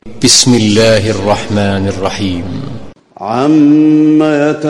بسم الله الرحمن الرحيم. عم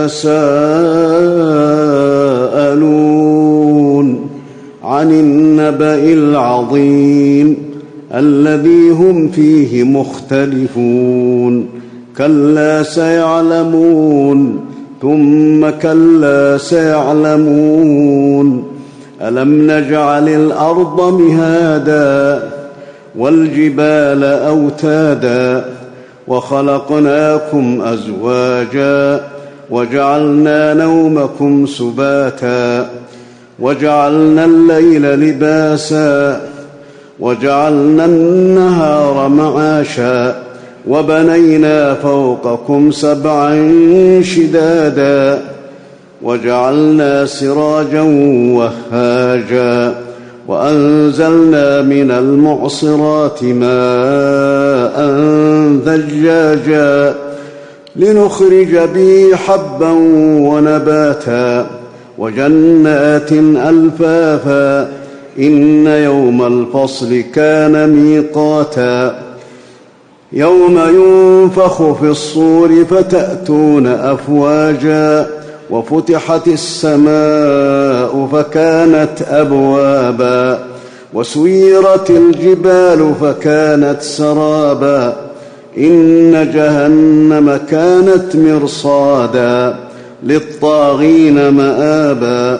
يتساءلون عن النبأ العظيم الذي هم فيه مختلفون كلا سيعلمون ثم كلا سيعلمون ألم نجعل الأرض مهادا والجبال أوتادا وخلقناكم أزواجا وجعلنا نومكم سباتا وجعلنا الليل لباسا وجعلنا النهار معاشا وبنينا فوقكم سبعا شدادا وجعلنا سراجا وهاجا وأنزلنا من المعصرات ماء ثجاجا لنخرج به حبا ونباتا وجنات ألفافا إن يوم الفصل كان ميقاتا يوم ينفخ في الصور فتأتون أفواجا وفتحت السماء فكانت أبوابا وسيرت الجبال فكانت سرابا إن جهنم كانت مرصادا للطاغين مآبا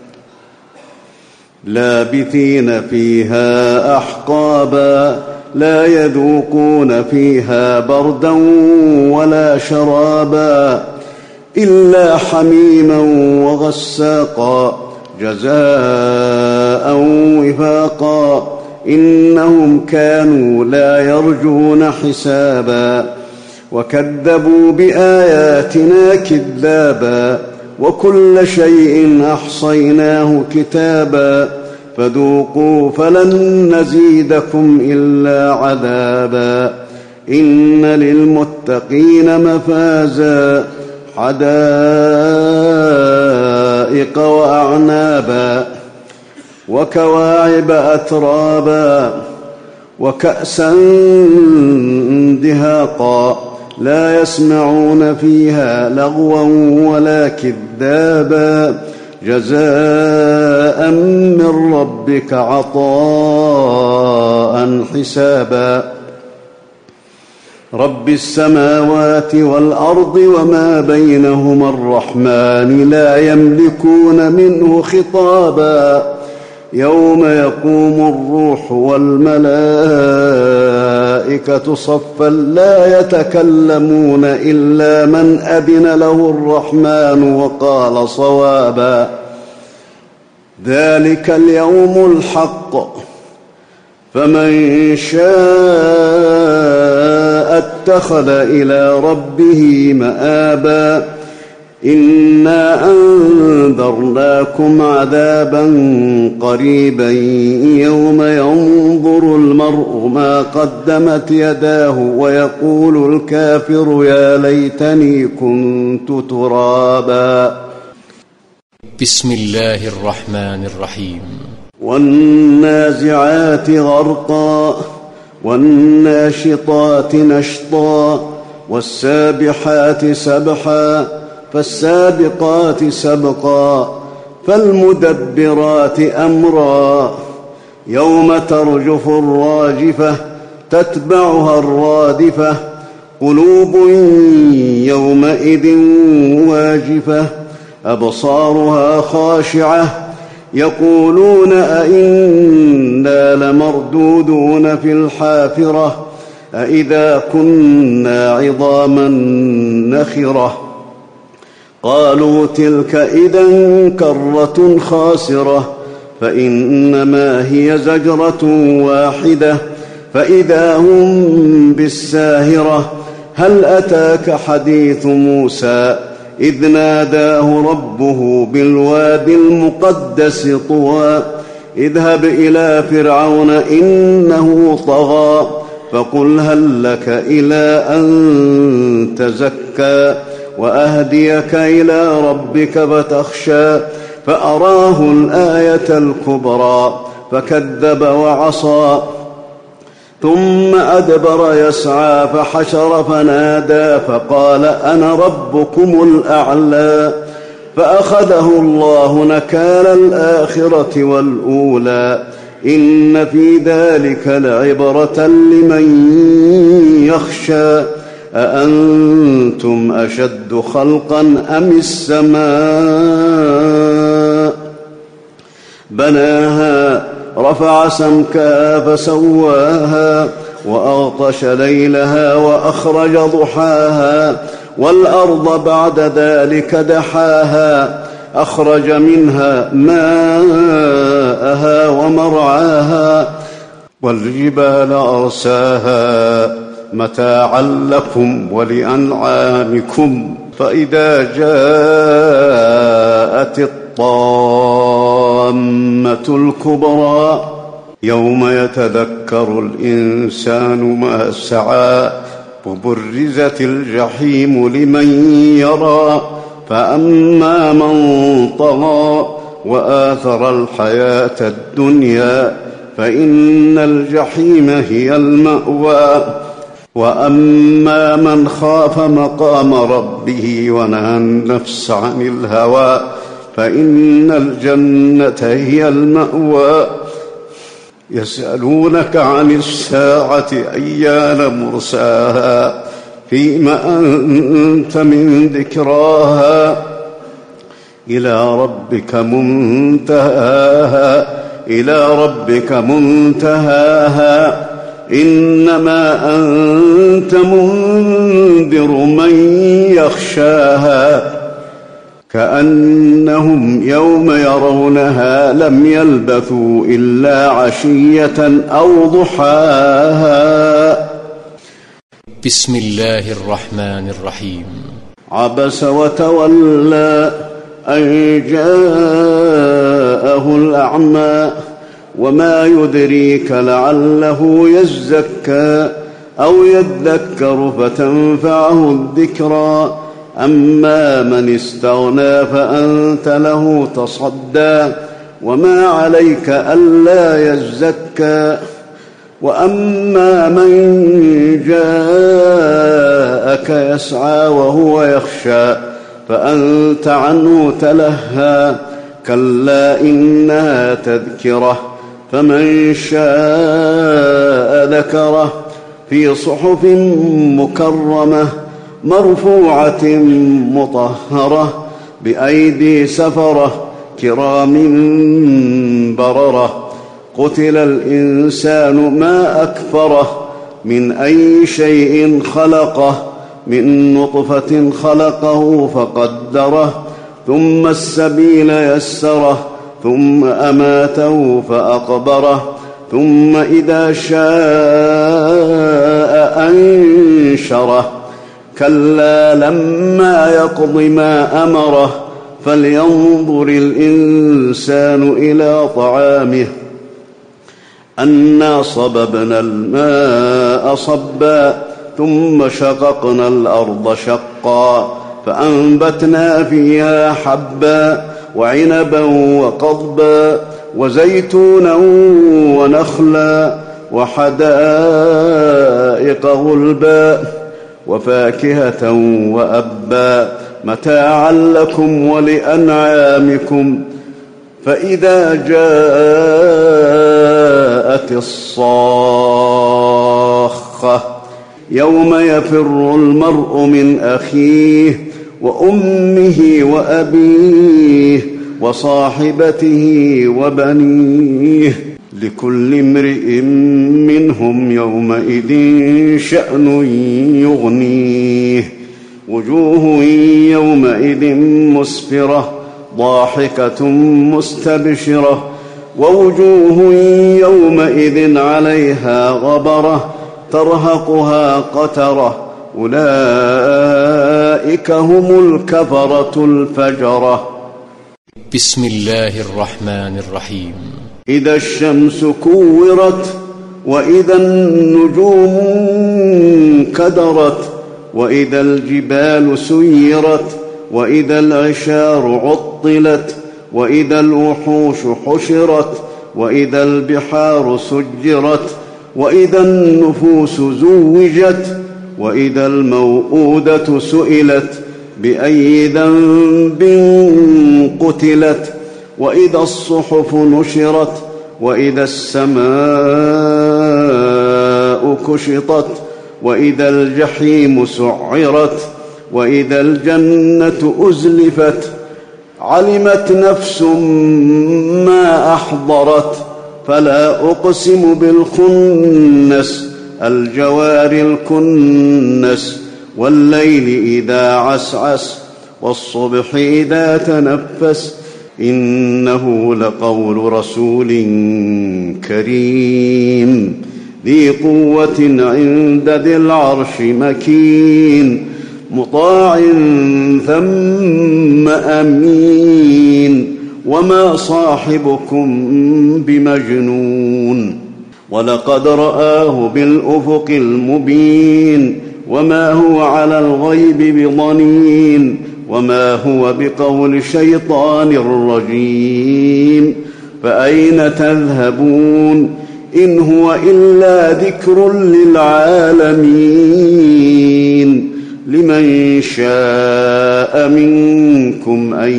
لابثين فيها أحقابا لا يذوقون فيها بردا ولا شرابا إلا حميما وغساقا جزاء وفاقا إنهم كانوا لا يرجون حسابا وكذبوا بآياتنا كذابا وكل شيء أحصيناه كتابا فذوقوا فلن نزيدكم إلا عذابا إن للمتقين مفازا حدائق وأعنابا وكواعب أترابا وكأسا دهاقا لا يسمعون فيها لغوا ولا كذابا جزاء من ربك عطاء حسابا رب السماوات والأرض وما بينهما الرحمن لا يملكون منه خطابا يوم يقوم الروح والملائكة صفا لا يتكلمون إلا من أذن له الرحمن وقال صوابا ذلك اليوم الحق فمن شاء اتخذ إلى ربه مآبا إنا أنذرناكم عذابا قريبا يوم ينظر المرء ما قدمت يداه ويقول الكافر يا ليتني كنت ترابا. بسم الله الرحمن الرحيم. والنازعات غرقا والناشطات نشطا والسابحات سبحا فالسابقات سبقا فالمدبرات أمرا يوم ترجف الراجفة تتبعها الرادفة قلوب يومئذ واجفة أبصارها خاشعة يقولون أئنا لمردودون في الحافرة أئذا كنا عظاما نخرة قالوا تلك إذا كرة خاسرة فإنما هي زجرة واحدة فإذا هم بالساهرة هل أتاك حديث موسى إذ ناداه ربه بالوادي المقدس طوى اذهب إلى فرعون إنه طغى فقل هل لك إلى أن تزكى وأهديك إلى ربك فتخشى فأراه الآية الكبرى فكذب وعصى ثم أدبر يسعى فحشر فنادى فقال أنا ربكم الأعلى فأخذه الله نكال الآخرة والأولى إن في ذلك لعبرة لمن يخشى أأنتم أشد خلقا أم السماء بناها رفع سمكها فسواها وأغطش ليلها وأخرج ضحاها والأرض بعد ذلك دحاها أخرج منها ماءها ومرعاها والجبال أرساها متاعا لكم ولأنعامكم فإذا جاءت الطامة الكبرى يوم يتذكر الإنسان ما سعى وبرزت الجحيم لمن يرى فأما من طغى وآثر الحياة الدنيا فإن الجحيم هي المأوى وأما من خاف مقام ربه ونهى النفس عن الهوى فإن الجنة هي المأوى يسألونك عن الساعة أيان مرساها فيم أنت من ذكراها إلى ربك منتهاها إنما أنت منذر من يخشاها كأنهم يوم يرونها لم يلبثوا إلا عشية أو ضحاها. بسم الله الرحمن الرحيم. عبس وتولى أن جاءه الأعمى وما يدريك لعله يزكى أو يذكر فتنفعه الذكرى أما من استغنى فأنت له تصدى وما عليك ألا يزكى وأما من جاءك يسعى وهو يخشى فأنت عنه تلهى كلا إنها تذكرة فمن شاء ذكره في صحف مكرمة مرفوعة مطهرة بأيدي سفرة كرام بررة قتل الإنسان ما أكفره من أي شيء خلقه من نطفة خلقه فقدره ثم السبيل يسره ثم أماته فأقبره ثم إذا شاء أنشره كلا لما يقض ما أمره فلينظر الإنسان إلى طعامه أنا صببنا الماء صبا ثم شققنا الأرض شقا فأنبتنا فيها حبا وعنبا وقضبا وزيتونا ونخلا وحدائق غلبا وفاكهة وأبا متاعا لكم ولأنعامكم فإذا جاءت الصاخة يوم يفر المرء من أخيه وأمه وأبيه وصاحبته وبنيه لكل امرئ منهم يومئذ شأن يغنيه وجوه يومئذ مسفرة ضاحكة مستبشرة ووجوه يومئذ عليها غبرة ترهقها قترة أولئك هم الكفرة الفجرة. بسم الله الرحمن الرحيم. إذا الشمس كورت وإذا النجوم كدرت وإذا الجبال سيرت وإذا العشار عطلت وإذا الوحوش حشرت وإذا البحار سجرت وإذا النفوس زوجت وإذا الموءودة سئلت بأي ذنب قتلت وإذا الصحف نشرت وإذا السماء كشطت وإذا الجحيم سعرت وإذا الجنة أزلفت علمت نفس ما أحضرت فلا أقسم بالخنس الجوار الكنس والليل إذا عسعس والصبح إذا تنفس إنه لقول رسول كريم ذي قوة عند ذي العرش مكين مطاع ثم أمين وما صاحبكم بمجنون ولقد رآه بالأفق المبين وما هو على الغيب بضنين وما هو بقول شيطان رجيم فأين تذهبون إن هو إلا ذكر للعالمين لمن شاء منكم أن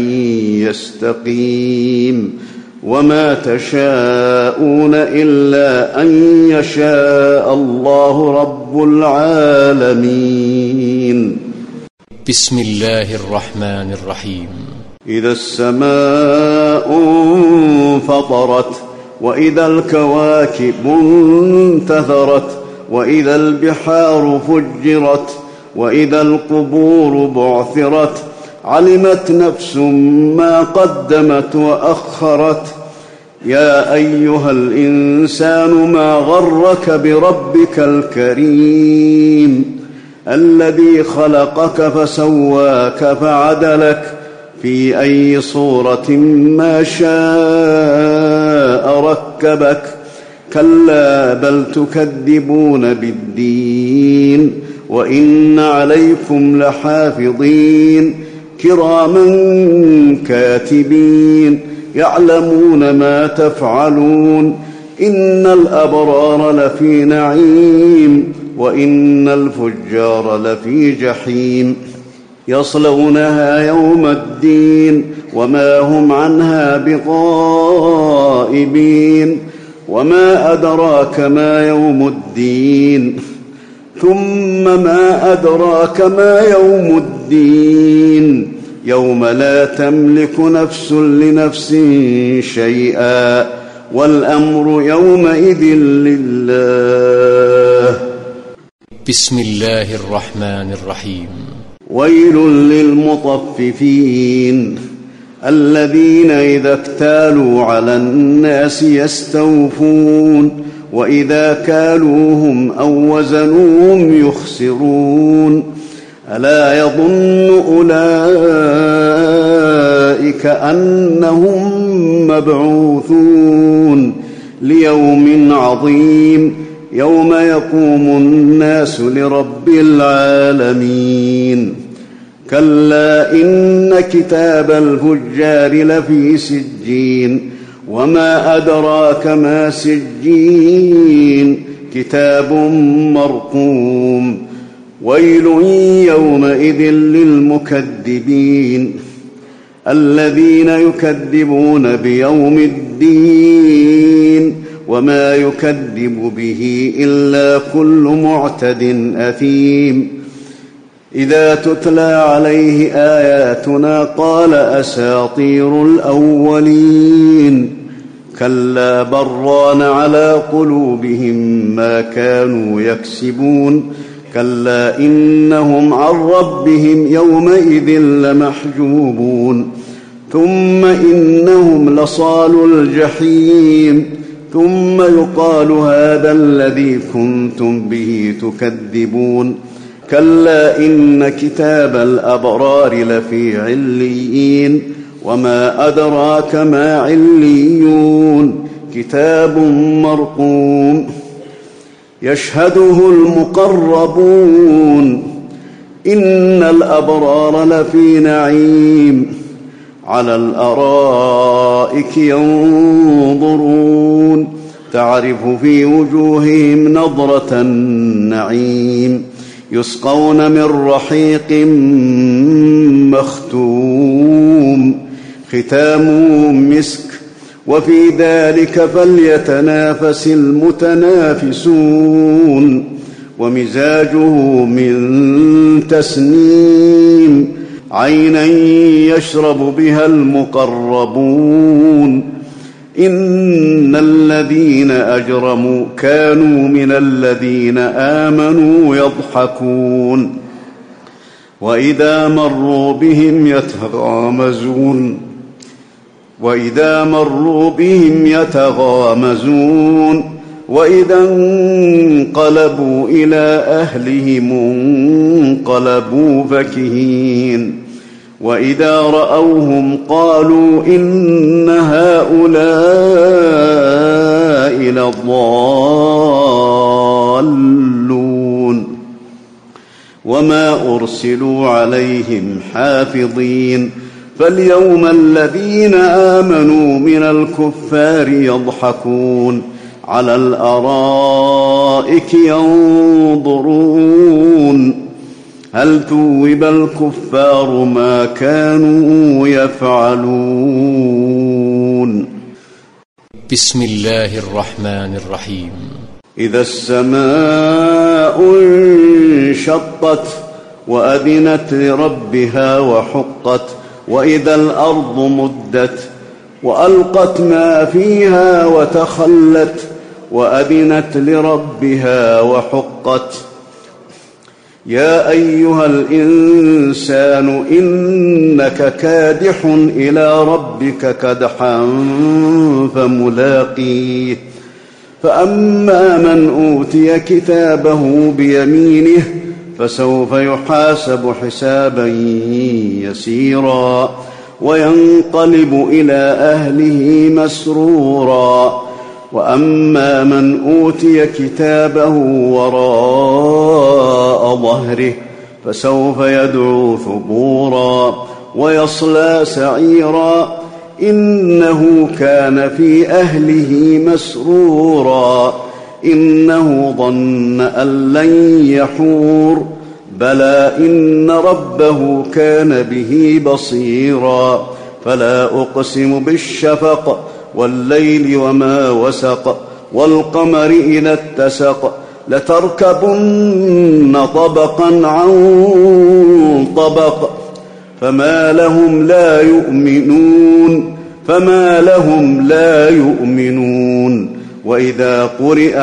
يستقيم وما تشاءون إلا أن يشاء الله رب العالمين. بسم الله الرحمن الرحيم. إذا السماء انفطرت وإذا الكواكب انتثرت وإذا البحار فجرت وإذا القبور بعثرت علمت نفس ما قدمت وأخرت يا أيها الإنسان ما غرك بربك الكريم الذي خلقك فسواك فعدلك في أي صورة ما شاء ركبك كلا بل تكذبون بالدين وإن عليكم لحافظين كراما كاتبين يعلمون ما تفعلون إن الأبرار لفي نعيم وإن الفجار لفي جحيم يصلونها يوم الدين وما هم عنها بغائبين وما أدراك ما يوم الدين ثم ما أدراك ما يوم الدين يوم لا تملك نفس لنفس شيئا والأمر يومئذ لله. بسم الله الرحمن الرحيم. ويل للمطففين الذين إذا اكتالوا على الناس يستوفون وإذا كالوهم أو وزنوهم يخسرون ألا يظن أولئك أنهم مبعوثون ليوم عظيم يوم يقوم الناس لرب العالمين كلا إن كتاب الفجار لفي سجين وما أدراك ما سجين كتاب مرقوم ويل يومئذ للمكذبين الذين يكذبون بيوم الدين وما يكذب به إلا كل معتد أثيم إذا تتلى عليه آياتنا قال أساطير الأولين كلا بران على قلوبهم ما كانوا يكسبون كلا إنهم عن ربهم يومئذ لمحجوبون ثم إنهم لصالو الجحيم ثم يقال هذا الذي كنتم به تكذبون كلا إن كتاب الأبرار لفي عليين وما أدراك ما عليون كتاب مرقوم يشهده المقربون إن الأبرار لفي نعيم على الأرائك ينظرون تعرف في وجوههم نضرة النعيم يسقون من رحيق مختوم ختامه مسك وفي ذلك فليتنافس المتنافسون ومزاجه من تسنيم عينا يشرب بها المقربون إن الذين أجرموا كانوا من الذين آمنوا يضحكون وإذا مروا بهم يتغامزون وإذا انقلبوا إلى أهلهم انقلبوا فكهين وإذا رأوهم قالوا إن هؤلاء لضالون وما أرسلوا عليهم حافظين فاليوم الذين آمنوا من الكفار يضحكون على الأرائك ينظرون هل ثوب الكفار ما كانوا يفعلون بسم الله الرحمن الرحيم إذا السماء انشقت وأذنت لربها وحقت وإذا الأرض مدت وألقت ما فيها وتخلت وأذنت لربها وحقت يا أيها الإنسان إنك كادح إلى ربك كدحا فملاقيه فأما من أوتي كتابه بيمينه فسوف يحاسب حسابا يسيرا وينقلب إلى أهله مسرورا وأما من أوتي كتابه وراء ظهره فسوف يدعو ثبورا ويصلى سعيرا إنه كان في أهله مسرورا إنه ظن أن لن يحور بلى إن ربه كان به بصيرا فلا أقسم بالشفق والليل وما وسق والقمر إذا اتسق لتركبن طبقا عن طبق فما لهم لا يؤمنون وإذا قرئ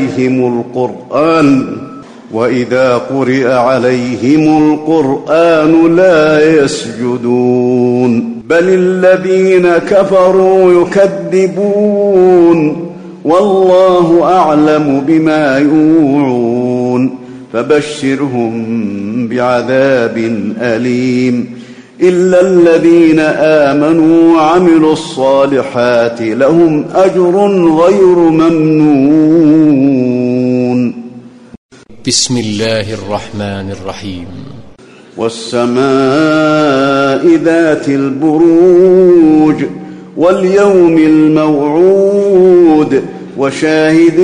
عليهم القرآن لا يسجدون بل الذين كفروا يكذبون والله أعلم بما يوعون فبشرهم بعذاب أليم إلا الذين آمنوا وعملوا الصالحات لهم أجر غير ممنون بسم الله الرحمن الرحيم والسماء ذات البروج واليوم الموعود وشاهد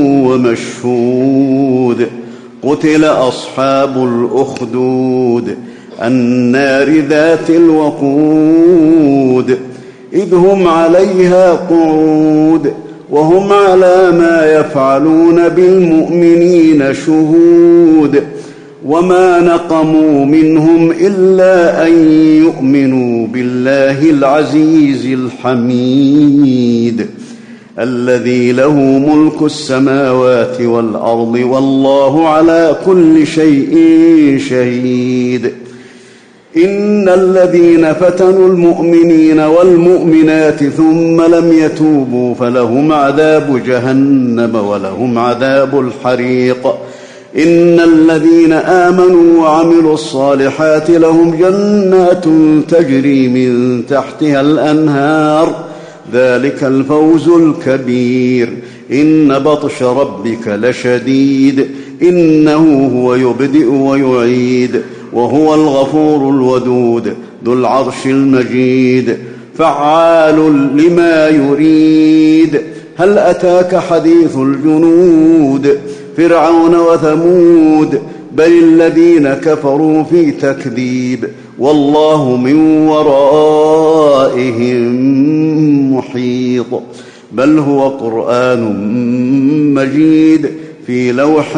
ومشهود قتل أصحاب الأخدود النار ذات الوقود إذ هم عليها قعود وهم على ما يفعلون بالمؤمنين شهود وما نقموا منهم إلا أن يؤمنوا بالله العزيز الحميد الذي له ملك السماوات والأرض والله على كل شيء شهيد إن الذين فتنوا المؤمنين والمؤمنات ثم لم يتوبوا فلهم عذاب جهنم ولهم عذاب الحريق إن الذين آمنوا وعملوا الصالحات لهم جنات تجري من تحتها الأنهار ذلك الفوز الكبير إن بطش ربك لشديد إنه هو يبدئ ويعيد وهو الغفور الودود ذو العرش المجيد فعال لما يريد هل أتاك حديث الجنود فرعون وثمود بل الذين كفروا في تكذيب والله من ورائهم محيط بل هو قرآن مجيد في لوح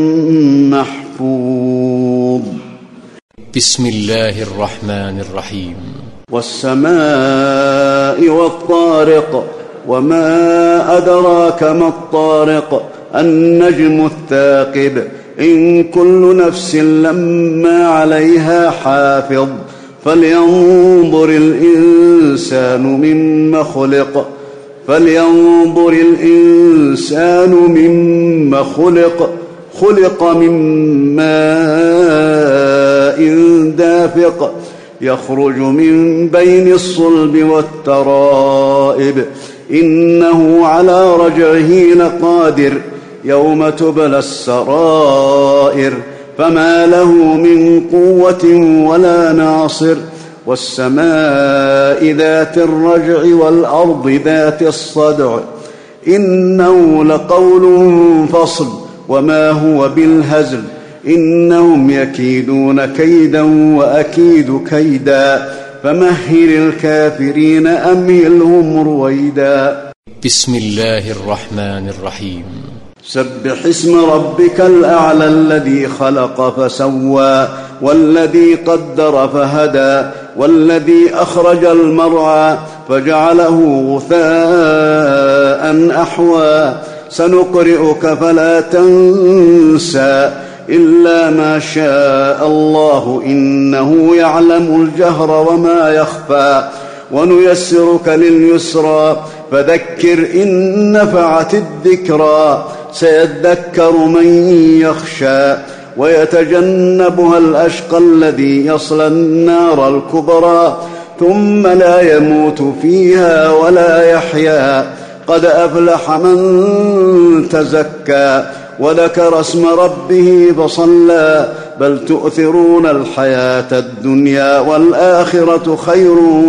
محفوظ. بسم الله الرحمن الرحيم. والسماء والطارق وما أدراك ما الطارق النجم الثاقب إن كل نفس لما عليها حافظ فلينظر الإنسان مما خلق خلق من ماء دافق يخرج من بين الصلب والترائب إنه على رجعه لقادر يوم تبلى السرائر فما له من قوة ولا ناصر والسماء ذات الرجع والأرض ذات الصدع إنه لقول فصل وما هو بالهزل إنهم يكيدون كيدا وأكيد كيدا فمهل الكافرين أمهلهم رويدا. بسم الله الرحمن الرحيم. سبح اسم ربك الأعلى الذي خلق فسوى والذي قدر فهدى والذي أخرج المرعى فجعله غثاء أحوى سنقرئك فلا تنسى إلا ما شاء الله إنه يعلم الجهر وما يخفى ونيسرك لليسرى فذكر إن نفعت الذكرى سيذكر من يخشى ويتجنبها الأشقى الذي يصلى النار الكبرى ثم لا يموت فيها ولا يحيا قد أفلح من تزكى وذكر اسم ربه فصلى بل تؤثرون الحياة الدنيا والآخرة خير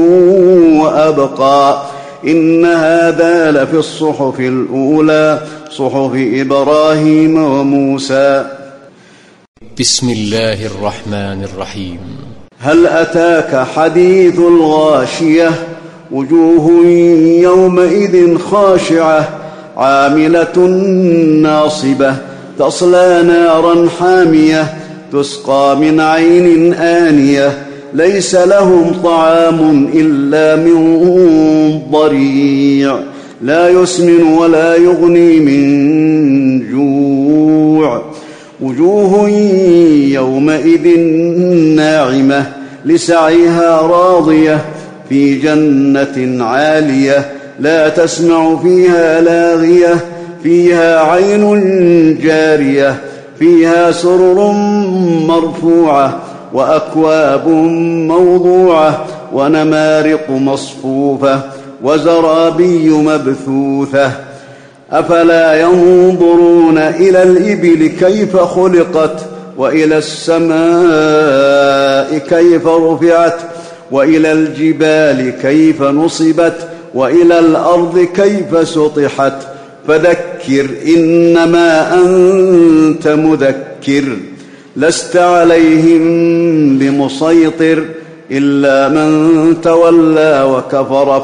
وأبقى إن هذا لفي الصحف الأولى صحف إبراهيم وموسى. بسم الله الرحمن الرحيم. هل أتاك حديث الغاشية وجوه يومئذ خاشعة عاملة ناصبة تصلى نارا حامية تسقى من عين آنية ليس لهم طعام إلا من ضريع لا يسمن ولا يغني من جوع وجوه يومئذ ناعمة لسعيها راضية في جنة عالية لا تسمع فيها لاغية فيها عين جارية فيها سرر مرفوعة وأكواب موضوعة ونمارق مصفوفة وزرابي مبثوثة أفلا ينظرون إلى الإبل كيف خلقت وإلى السماء كيف رفعت وإلى الجبال كيف نصبت وإلى الأرض كيف سطحت فذكر إنما أنت مذكر لست عليهم بمسيطر إلا من تولى وكفر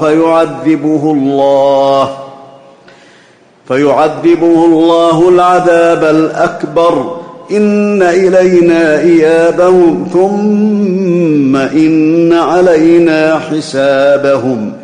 فيعذبه الله العذاب الأكبر إن إلينا إيابهم ثم إن علينا حسابهم